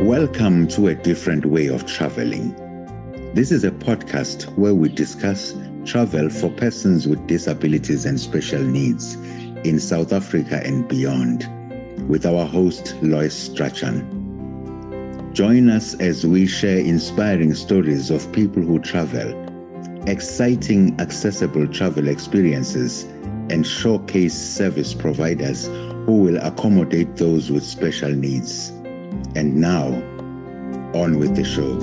Welcome to A Different Way of Traveling. This is a podcast where we discuss travel for persons with disabilities and special needs in South Africa and beyond, with our host, Lois Strachan. Join us as we share inspiring stories of people who travel, exciting, accessible travel experiences, and showcase service providers who will accommodate those with special needs. And now, on with the show.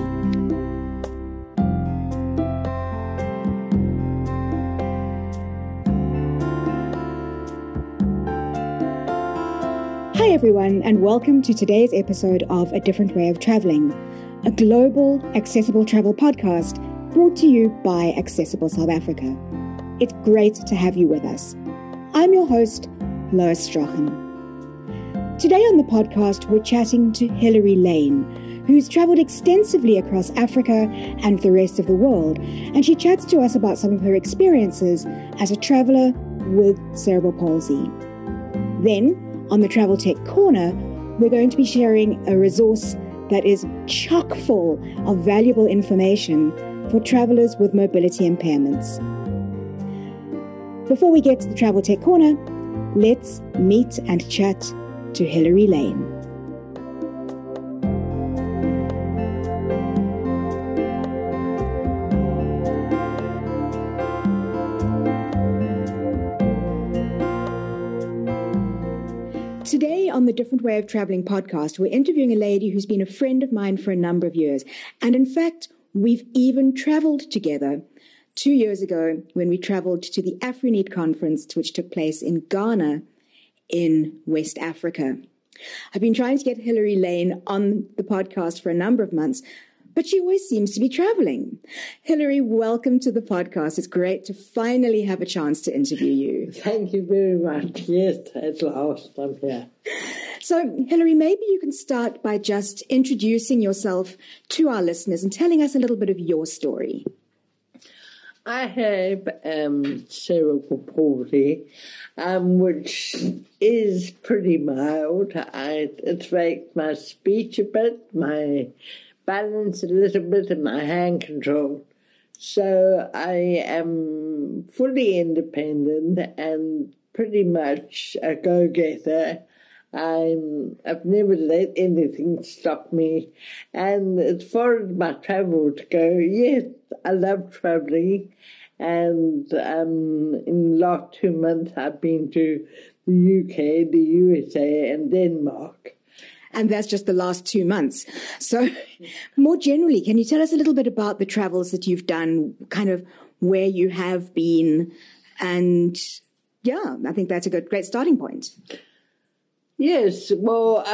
Hi everyone, and welcome to today's episode of A Different Way of Traveling, a global accessible travel podcast brought to you by Accessible South Africa. It's great to have you with us. I'm your host, Lois Strachan. Today on the podcast, we're chatting to Hilary Lane, who's traveled extensively across Africa and the rest of the world, and she chats to us about some of her experiences as a traveler with cerebral palsy. Then, on the Travel Tech Corner, we're going to be sharing a resource that is chock full of valuable information for travelers with mobility impairments. Before we get to the Travel Tech Corner, let's meet and chat to Hilary Lane. Today on the Different Way of Traveling podcast, we're interviewing a lady who's been a friend of mine for a number of years. And in fact, we've even traveled together 2 years ago when we traveled to the AfriNet conference, which took place in Ghana in West Africa. I've been trying to get Hilary Lane on the podcast for a number of months, but she always seems to be traveling. Hilary, welcome to the podcast. It's great to finally have a chance to interview you. Thank you very much. Yes, at last I'm here. So, Hilary, maybe you can start by just introducing yourself to our listeners and telling us a little bit of your story. I have cerebral palsy, which is pretty mild. It affects my speech a bit, my balance a little bit, and my hand control. So I am fully independent and pretty much a go-getter. I've never let anything stop me. And as far as my travel to go, yes, I love traveling. And in the last 2 months, I've been to the UK, the USA, and Denmark. And that's just the last 2 months. So more generally, can you tell us a little bit about the travels that you've done, kind of where you have been? And yeah, I think that's a great starting point. Yes, well,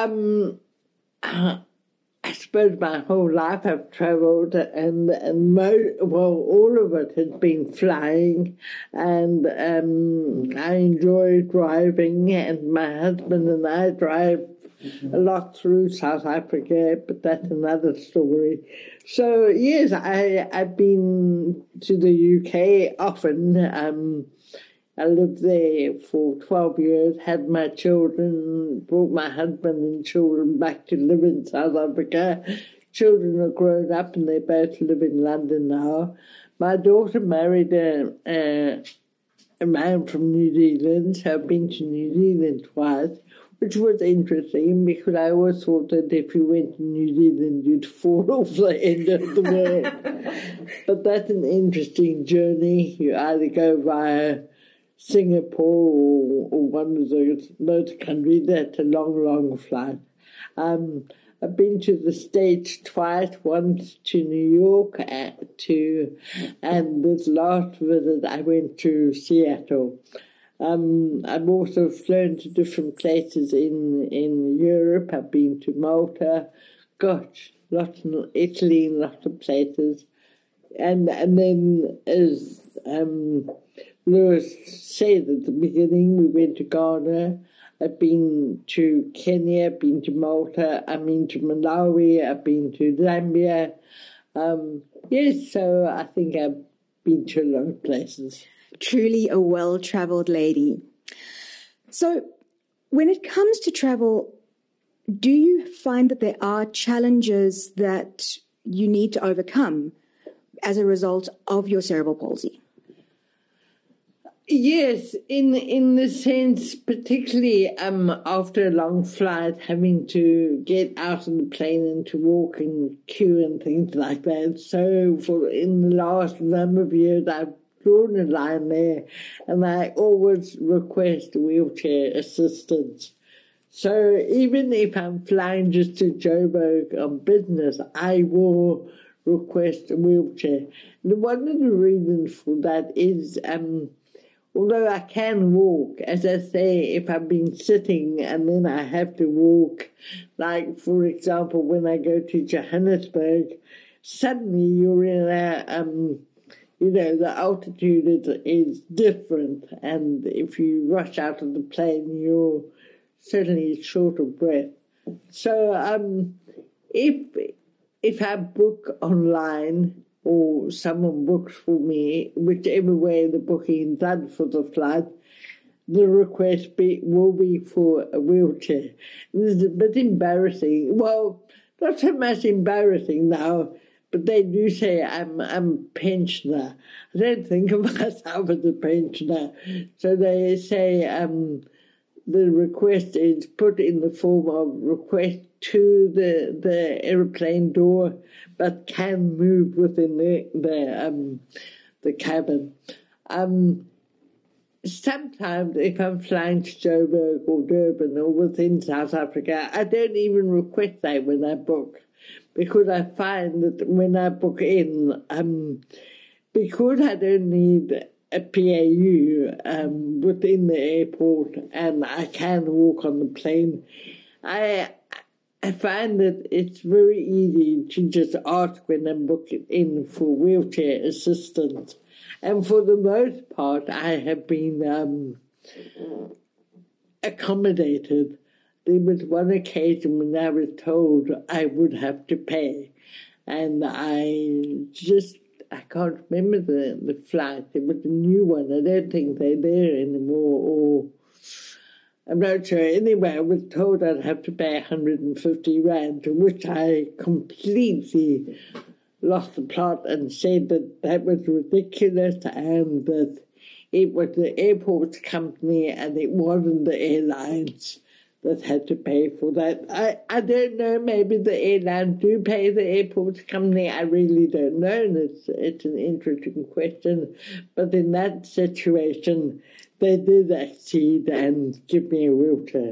I suppose my whole life I've travelled, and all of it has been flying, and I enjoy driving, and my husband and I drive a lot through South Africa, but that's another story. So, yes, I've been to the UK often. I lived there for 12 years, had my children, brought my husband and children back to live in South Africa. Children are grown up and they both live in London now. My daughter married a man from New Zealand, so I've been to New Zealand twice, which was interesting because I always thought that if you went to New Zealand, you'd fall off the end of the world. But that's an interesting journey. You either go via Singapore or one of those countries. That's a long, long flight. I've been to the States twice, once to New York, and this last visit I went to Seattle. I've also flown to different places in Europe. I've been to Malta, lots of Italy, and lots of places. And then as Lewis said at the beginning, we went to Ghana. I've been to Kenya, I've been to Malta, I've been to Malawi, I've been to Zambia. Yes, so I think I've been to a lot of places. Truly a well-travelled lady. So when it comes to travel, Do you find that there are challenges that you need to overcome as a result of your cerebral palsy? Yes, in the sense, particularly after a long flight, having to get out of the plane and to walk in queue and things like that. So in the last number of years, I've drawn a line there, and I always request wheelchair assistance. So even if I'm flying just to Joburg on business, I will request a wheelchair. And one of the reasons for that is, although I can walk, as I say, if I've been sitting and then I have to walk, like, for example, when I go to Johannesburg, suddenly you're in a, the altitude is different, and if you rush out of the plane, you're certainly short of breath. So if I book online or someone books for me, whichever way the booking is done for the flight, the request will be for a wheelchair. This is a bit embarrassing. Well, not so much embarrassing now, but they do say I'm a pensioner. I don't think of myself as a pensioner. So they say the request is put in the form of request to the aeroplane door, but can move within the cabin. Sometimes if I'm flying to Joburg or Durban or within South Africa, I don't even request that when I book, because I find that when I book in, because I don't need a PAU within the airport and I can walk on the plane, I find that it's very easy to just ask when I'm booking in for wheelchair assistance. And for the most part, I have been accommodated. There was one occasion when I was told I would have to pay, and I can't remember the flight. It was a new one. I don't think they're there anymore, or I'm not sure. Anyway, I was told I'd have to pay 150 rand, to which I completely lost the plot and said that was ridiculous and that it was the airport company and it wasn't the airlines that had to pay for that. I don't know, maybe the airlines do pay the airport company. I really don't know, and it's an interesting question. But in that situation, they did accede and give me a wheelchair.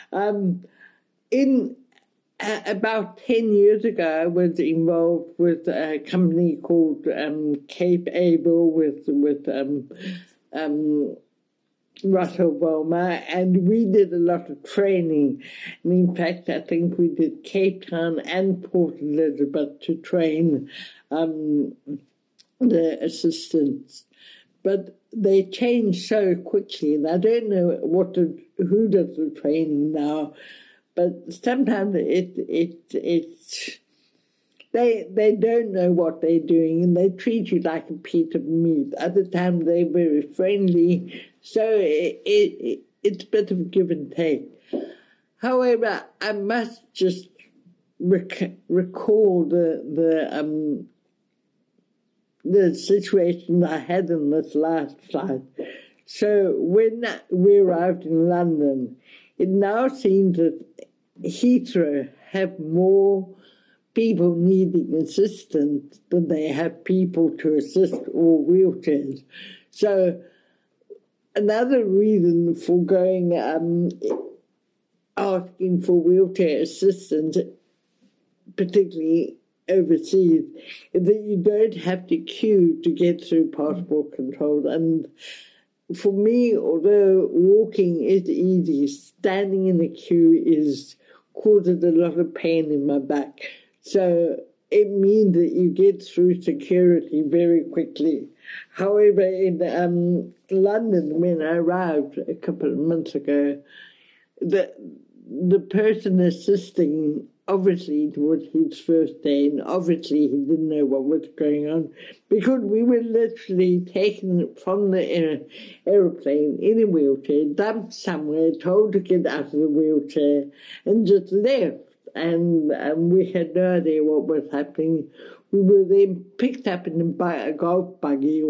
About 10 years ago, I was involved with a company called Cape Able with Russell Wilmer, and we did a lot of training. And in fact, I think we did Cape Town and Port Elizabeth to train the assistants. But they change so quickly, and I don't know who does the training now. But sometimes they don't know what they're doing, and they treat you like a piece of meat. Other times they're very friendly, so it's a bit of a give and take. However, I must just recall the situation I had in this last flight. So when we arrived in London, it now seems that Heathrow have more people needing assistance than they have people to assist or wheelchairs. So another reason for going asking for wheelchair assistance, particularly overseas, is that you don't have to queue to get through passport control. And for me, although walking is easy, standing in the queue causes a lot of pain in my back. So it means that you get through security very quickly. However, in London, when I arrived a couple of months ago, the person assisting obviously it was his first day, and obviously he didn't know what was going on, because we were literally taken from the aeroplane in a wheelchair, dumped somewhere, told to get out of the wheelchair, and just left. And we had no idea what was happening. We were then picked up in a golf buggy,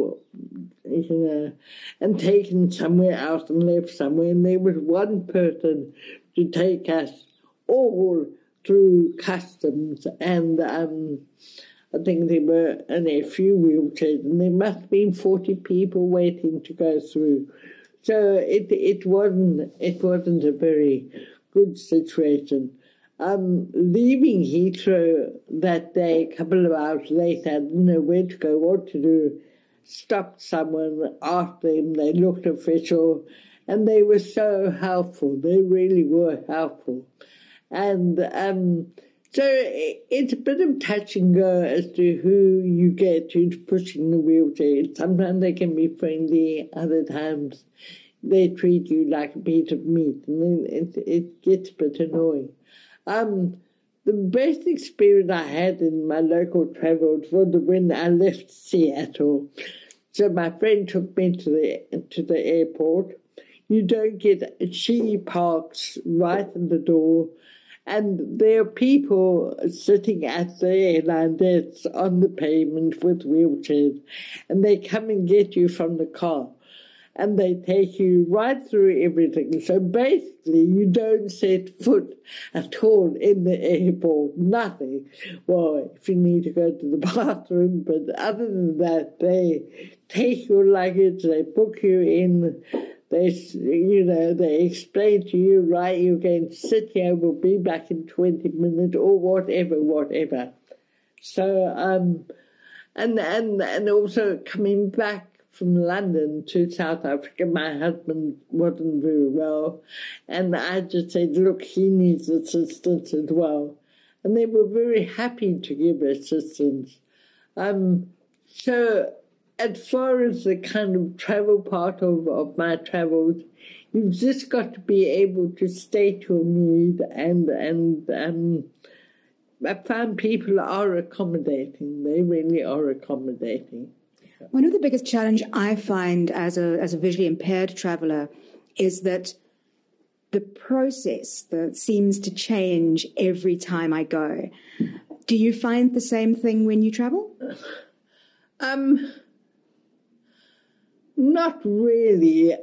and taken somewhere else and left somewhere. And there was one person to take us all through customs. And I think there were only a few wheelchairs, and there must have been 40 people waiting to go through. So it wasn't a very good situation. Leaving Heathrow that day, a couple of hours later, I didn't know where to go, what to do. Stopped someone, asked them, they looked official, and they were so helpful. They really were helpful. And so it's a bit of touch and go as to who you get who's pushing the wheelchair. Sometimes they can be friendly, other times they treat you like a piece of meat, and then it gets a bit annoying. The best experience I had in my local travels was when I left Seattle. So my friend took me to the airport. You don't get, she parks right at the door, and there are people sitting at the airline desks on the pavement with wheelchairs, and they come and get you from the car. And they take you right through everything. So basically, you don't set foot at all in the airport, nothing. Well, if you need to go to the bathroom, but other than that, they take your luggage, they book you in, they explain to you, right, you're going to sit here, we'll be back in 20 minutes, or whatever. So, and also coming back from London to South Africa, my husband wasn't very well, and I just said, look, he needs assistance as well. And they were very happy to give assistance. So as far as the kind of travel part of my travels, you've just got to be able to state your need, and I found people are accommodating. They really are accommodating. One of the biggest challenge I find as a visually impaired traveler is that the process that seems to change every time I go. Do you find the same thing when you travel? Not really.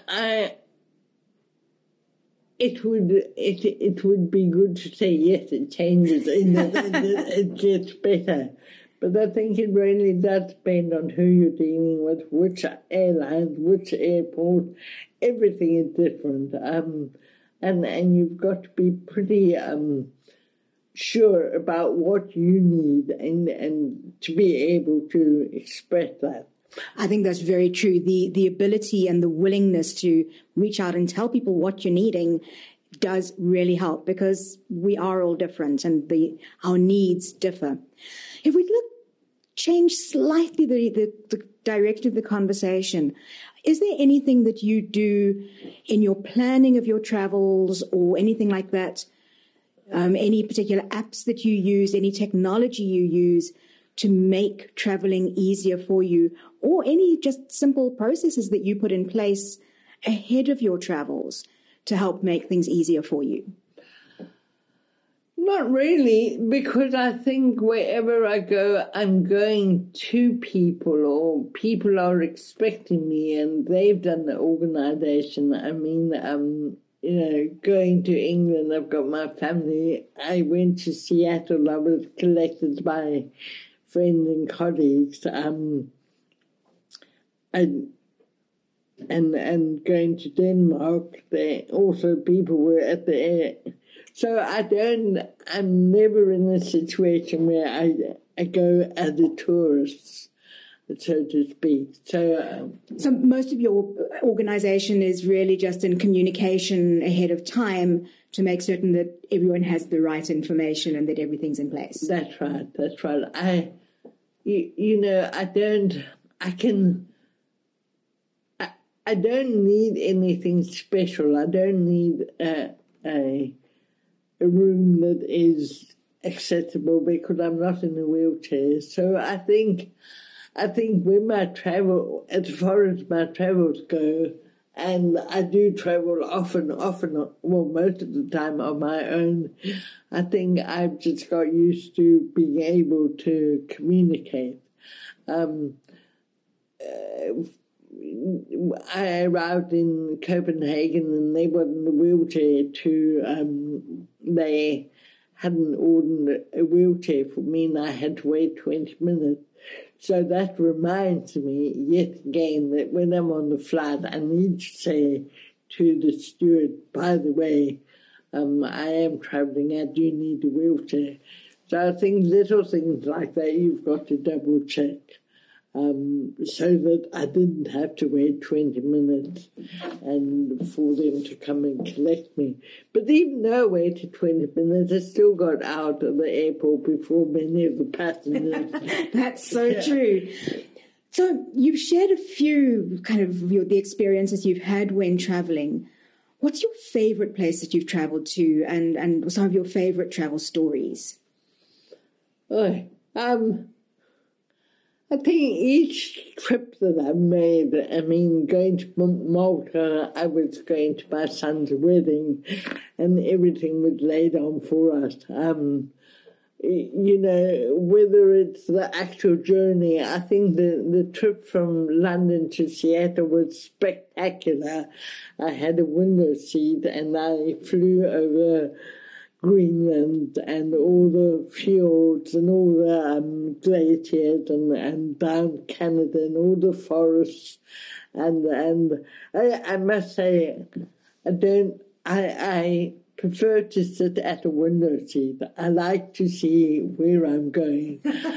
It would be good to say yes, it changes and it gets better. But I think it really does depend on who you're dealing with, which airlines, which airport. Everything is different. And you've got to be pretty sure about what you need and to be able to express that. I think that's very true. The ability and the willingness to reach out and tell people what you're needing does really help, because we are all different and our needs differ. If we change slightly the direction of the conversation, is there anything that you do in your planning of your travels or anything like that? Any particular apps that you use, any technology you use to make traveling easier for you, or any just simple processes that you put in place ahead of your travels to help make things easier for you? Not really, because I think wherever I go, I'm going to people, or people are expecting me, and they've done the organisation. I mean, going to England, I've got my family. I went to Seattle. I was collected by friends and colleagues. And going to Denmark, there also people were at the air. So I'm never in a situation where I go as a tourist, so to speak. So most of your organisation is really just in communication ahead of time to make certain that everyone has the right information and that everything's in place. That's right. I don't need anything special. I don't need a a room that is accessible because I'm not in a wheelchair. So I think when my travel, as far as my travels go, and I do travel often, well, most of the time on my own, I think I've just got used to being able to communicate. I arrived in Copenhagen and they were in a wheelchair they hadn't ordered a wheelchair for me and I had to wait 20 minutes. So that reminds me yet again that when I'm on the flight, I need to say to the steward, by the way, I am travelling, I do need a wheelchair. So I think little things like that you've got to double check. So that I didn't have to wait 20 minutes and for them to come and collect me. But even though I waited 20 minutes, I still got out of the airport before many of the passengers. That's so true. So you've shared a few kind of the experiences you've had when traveling. What's your favorite place that you've traveled to and some of your favorite travel stories? I think each trip that I made, going to Malta, I was going to my son's wedding and everything was laid on for us. Whether it's the actual journey, I think the trip from London to Seattle was spectacular. I had a window seat and I flew over Greenland and all the fjords and all the glaciers and down Canada and all the forests and I must say I prefer to sit at a window seat. I like to see where I'm going.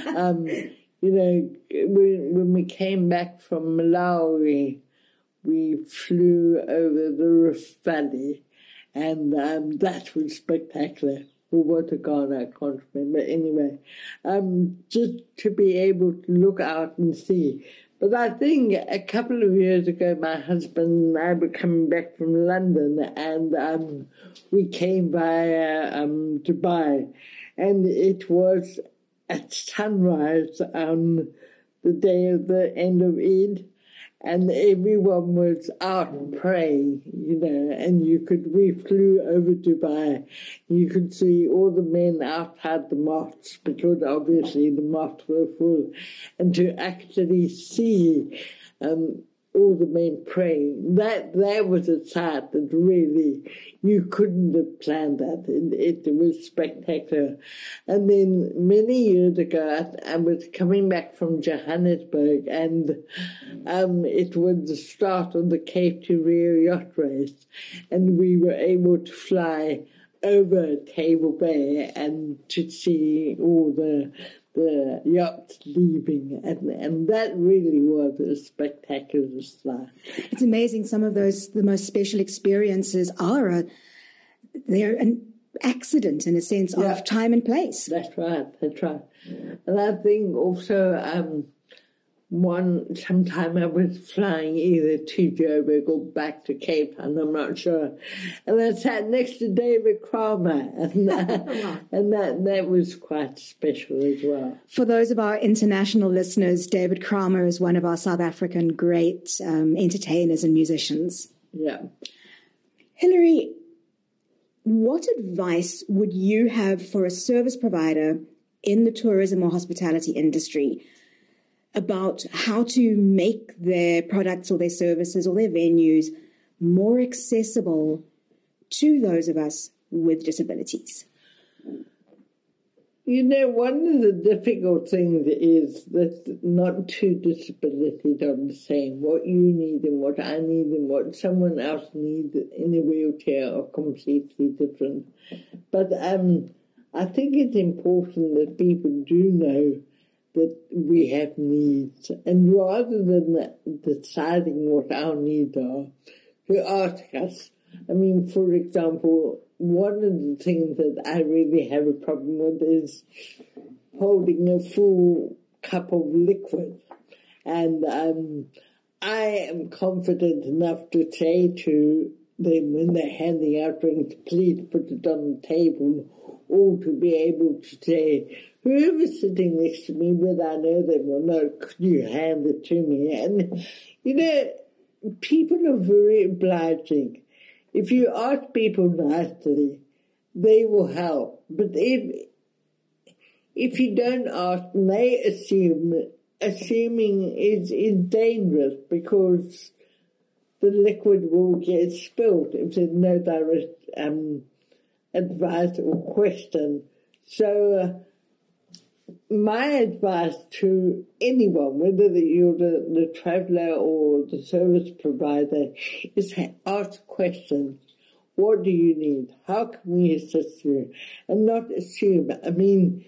When we came back from Malawi, we flew over the Rift Valley. And that was spectacular. For what a God, I can't remember. Anyway, just to be able to look out and see. But I think a couple of years ago, my husband and I were coming back from London and we came via Dubai. And it was at sunrise on the day of the end of Eid. And everyone was out praying, and we flew over Dubai. You could see all the men outside the mosques because obviously the mosques were full. And to actually see all the men praying, that was a sight that really you couldn't have planned that. It was spectacular. And then many years ago, I was coming back from Johannesburg and it was the start of the Cape to Rio yacht race. And we were able to fly over Table Bay and to see all the yachts leaving, and that really was a spectacular sight. It's amazing. Some of the most special experiences they're an accident in a sense of time and place. That's right. And I think also sometime I was flying either to Joburg or back to Cape Town, I'm not sure. And I sat next to David Kramer, and that was quite special as well. For those of our international listeners, David Kramer is one of our South African great entertainers and musicians. Yeah. Hilary, what advice would you have for a service provider in the tourism or hospitality industry about how to make their products or their services or their venues more accessible to those of us with disabilities? One of the difficult things is that not two disabilities are the same. What you need and what I need and what someone else needs in a wheelchair are completely different. But I think it's important that people do know that we have needs. And rather than deciding what our needs are, to ask us. For example, one of the things that I really have a problem with is holding a full cup of liquid. And I am confident enough to say to then when they're handing out drinks, please put it on the table, or to be able to say, whoever's sitting next to me, whether I know them or not, could you hand it to me? And, people are very obliging. If you ask people nicely, they will help. But if you don't ask, they assuming is dangerous, because the liquid will get spilled if there's no direct advice or question. So my advice to anyone, whether you're the traveller or the service provider, is ask questions. What do you need? How can we assist you? And not assume. I mean,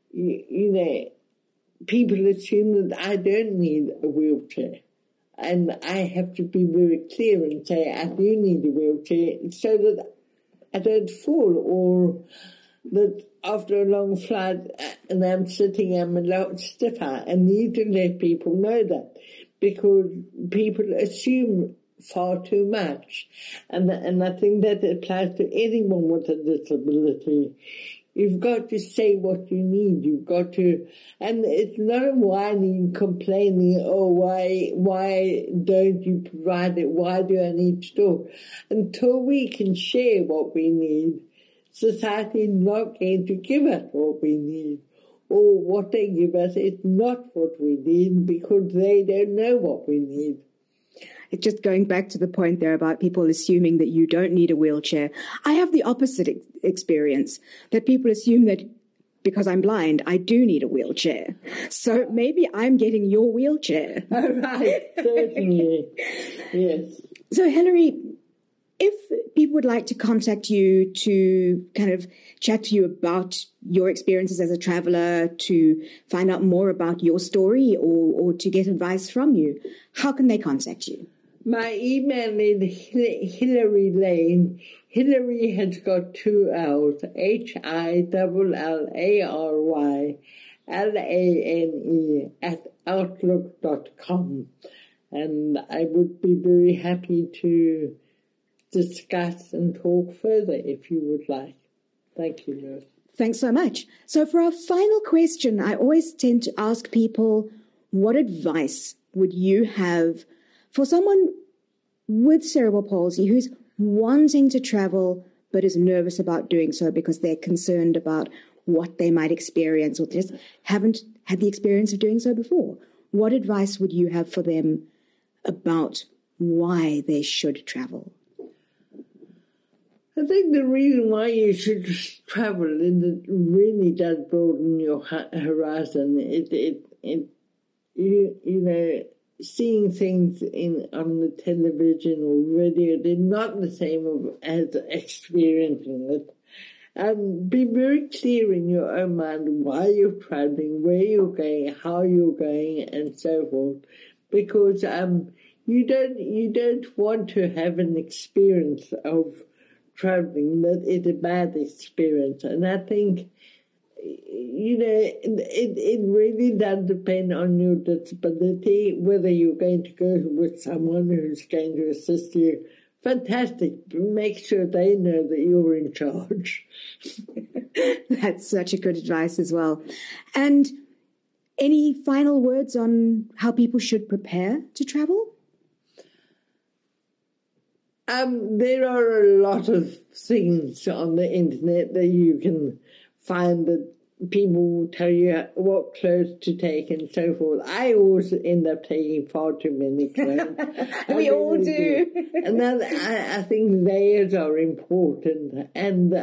people assume that I don't need a wheelchair. And I have to be very clear and say, I do need a wheelchair so that I don't fall, or that after a long flight and I'm sitting, I'm a lot stiffer. I need to let people know that, because people assume far too much. And I think that applies to anyone with a disability. You've got to say what you need. You've got to, and it's not a whining, complaining, oh, why don't you provide it? Why do I need to talk? Until we can share what we need, society is not going to give us what we need. Or what they give us is not what we need, because they don't know what we need. It's just going back to the point there about people assuming that you don't need a wheelchair. I have the opposite experience, that people assume that because I'm blind, I do need a wheelchair. So maybe I'm getting your wheelchair. Oh, right, certainly. Yes. So, Hilary, if people would like to contact you to kind of chat to you about your experiences as a traveller, to find out more about your story, or to get advice from you, how can they contact you? My email is Hilary Lane. Hilary has got 2 L's, HILLARYLANE @outlook.com. And I would be very happy to discuss and talk further if you would like. Thank you, Ruth. Thanks so much. So for our final question, I always tend to ask people, what advice would you have for someone with cerebral palsy who's wanting to travel but is nervous about doing so because they're concerned about what they might experience or just haven't had the experience of doing so before? What advice would you have for them about why they should travel? I think the reason why you should travel is it really does broaden your horizon. Seeing things on the television or radio, they're not the same as experiencing it. Be very clear in your own mind why you're traveling, where you're going, how you're going, and so forth. Because you don't want to have an experience of traveling that is a bad experience. And I think, it really does depend on your disability, whether you're going to go with someone who's going to assist you. Fantastic. Make sure they know that you're in charge. That's such a good advice as well. And any final words on how people should prepare to travel? There are a lot of things on the internet that you can find that people will tell you what clothes to take and so forth. I always end up taking far too many clothes. We all do. And then I think layers are important. And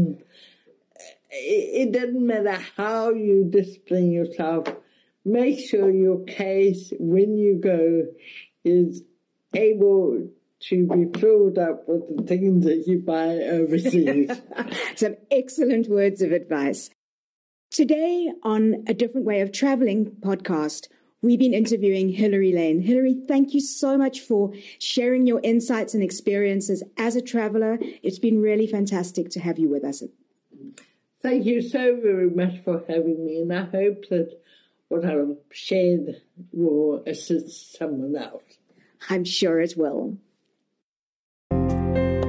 it doesn't matter how you discipline yourself. Make sure your case, when you go, is able to be filled up with the things that you buy overseas. Some excellent words of advice. Today on A Different Way of Traveling podcast, we've been interviewing Hilary Lane. Hilary, thank you so much for sharing your insights and experiences as a traveller. It's been really fantastic to have you with us. Thank you so very much for having me, and I hope that what I've shared will assist someone else. I'm sure it will.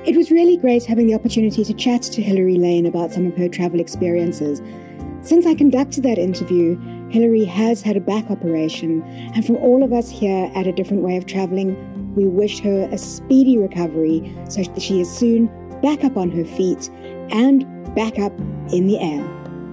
It was really great having the opportunity to chat to Hilary Lane about some of her travel experiences. Since I conducted that interview, Hilary has had a back operation, and from all of us here at A Different Way of Traveling, we wish her a speedy recovery so that she is soon back up on her feet and back up in the air.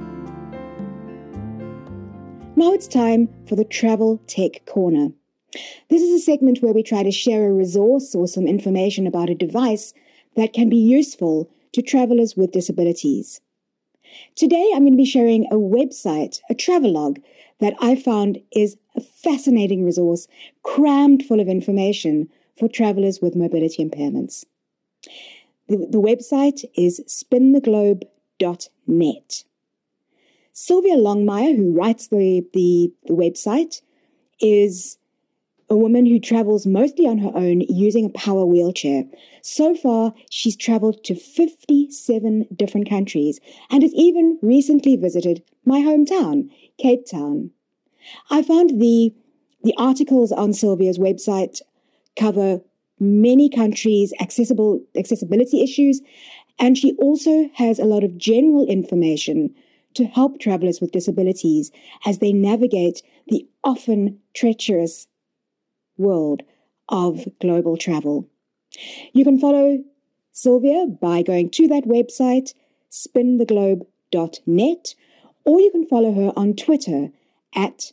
Now it's time for the Travel Tech Corner. This is a segment where we try to share a resource or some information about a device that can be useful to travelers with disabilities. Today, I'm going to be sharing a website, a travelogue, that I found is a fascinating resource crammed full of information for travelers with mobility impairments. The website is spintheglobe.net. Sylvia Longmire, who writes the website, is a woman who travels mostly on her own using a power wheelchair. So far, she's traveled to 57 different countries and has even recently visited my hometown, Cape Town. I found the articles on Sylvia's website cover many countries' accessibility issues, and she also has a lot of general information to help travelers with disabilities as they navigate the often treacherous world of global travel. You can follow Sylvia by going to that website, spintheglobe.net, or you can follow her on Twitter at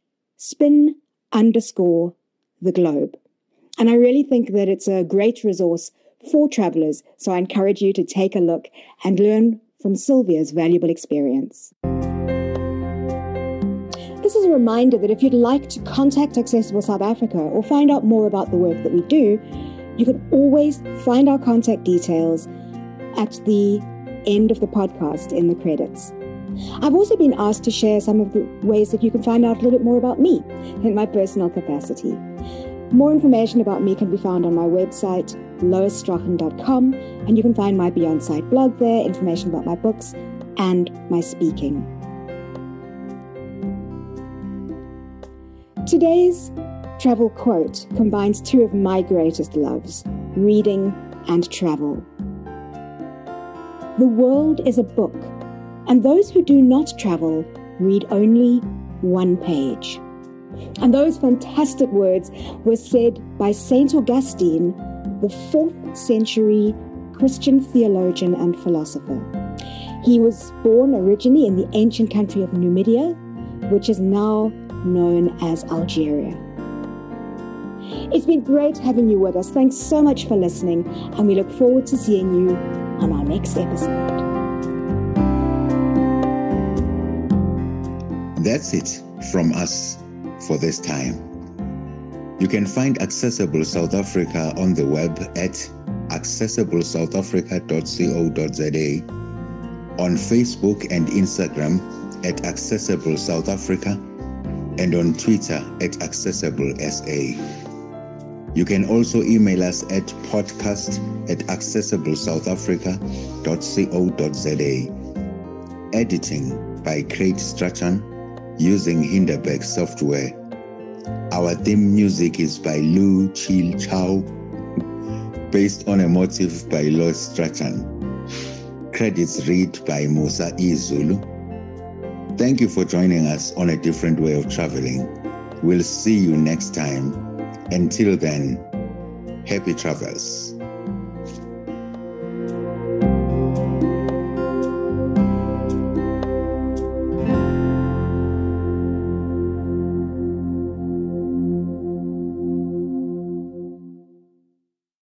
spin_the_globe. And I really think that it's a great resource for travelers, so I encourage you to take a look and learn from Sylvia's valuable experience. This is a reminder that if you'd like to contact Accessible South Africa or find out more about the work that we do, you can always find our contact details at the end of the podcast in the credits. I've also been asked to share some of the ways that you can find out a little bit more about me in my personal capacity. More information about me can be found on my website, loisstrachan.com, and you can find my Beyond Sight blog there, information about my books and my speaking. Today's travel quote combines two of my greatest loves, reading and travel. The world is a book, and those who do not travel read only one page. And those fantastic words were said by Saint Augustine, the 4th century Christian theologian and philosopher. He was born originally in the ancient country of Numidia, which is now known as Algeria. It's been great having you with us. Thanks so much for listening, and we look forward to seeing you on our next episode. That's it from us for this time. You can find Accessible South Africa on the web at accessiblesouthafrica.co.za, on Facebook and Instagram at Accessible South Africa, and on Twitter at AccessibleSA. You can also email us at podcast@accessiblesouthafrica.co.za. Editing by Craig Strachan using Hinderberg software. Our theme music is by Lu Chil Chow, based on a motif by Lois Strachan. Credits read by Musa Izulu. Thank you for joining us on A Different Way of Traveling. We'll see you next time. Until then, happy travels.